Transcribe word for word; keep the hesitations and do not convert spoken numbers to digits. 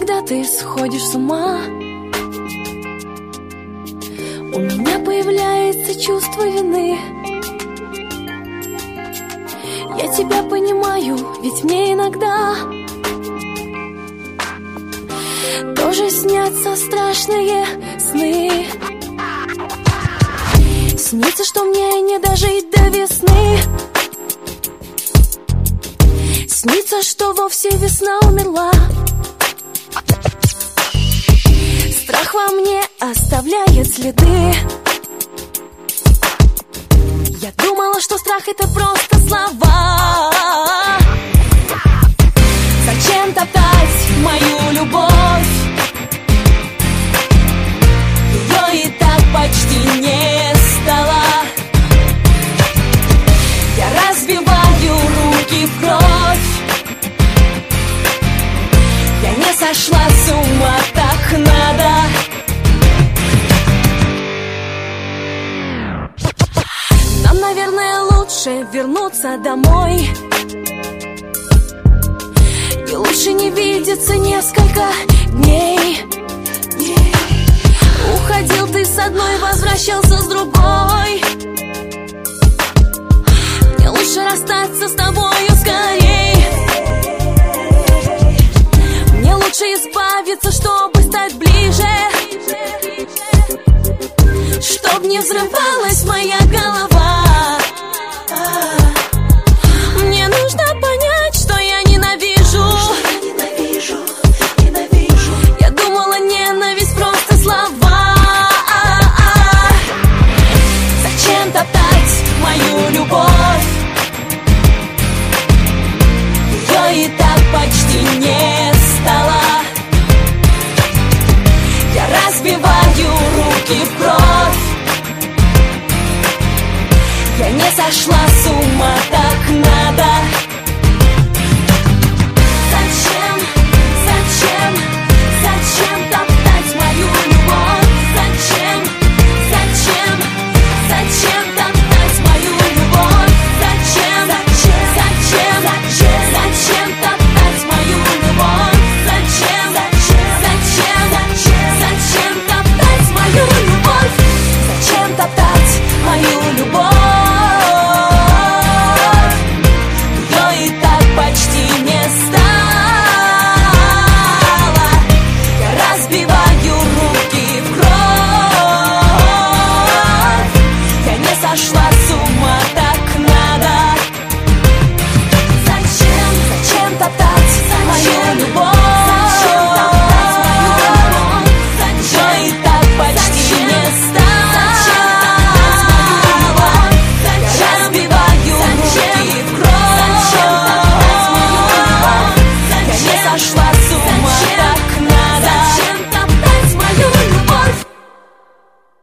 когда ты сходишь с ума, у меня появляется чувство вины. Я тебя понимаю, ведь мне иногда тоже снятся страшные сны. Снится, что мне не дожить до весны. Снится, что вовсе весна умерла. Страх во мне оставляет следы. Я думала, что страх — это просто слова. Зачем топтать мою любовь? Ее и так почти не стало. Я разбиваю руки в кровь. Я не сошла с ума, так надо. Нам, наверное, лучше вернуться домой. И лучше не видеться несколько дней. Уходил ты с одной, возвращался с другой. Мне лучше расстаться с тобою скорей. Мне лучше избавиться, чтобы стать ближе, чтоб не взрывалась моя голова. Мне нужно понять, что я ненавижу. Я думала, ненависть просто слова. Зачем топтать мою любовь? Ее и так почти не стало. Я разбиваю руки в кровь. Я не сошла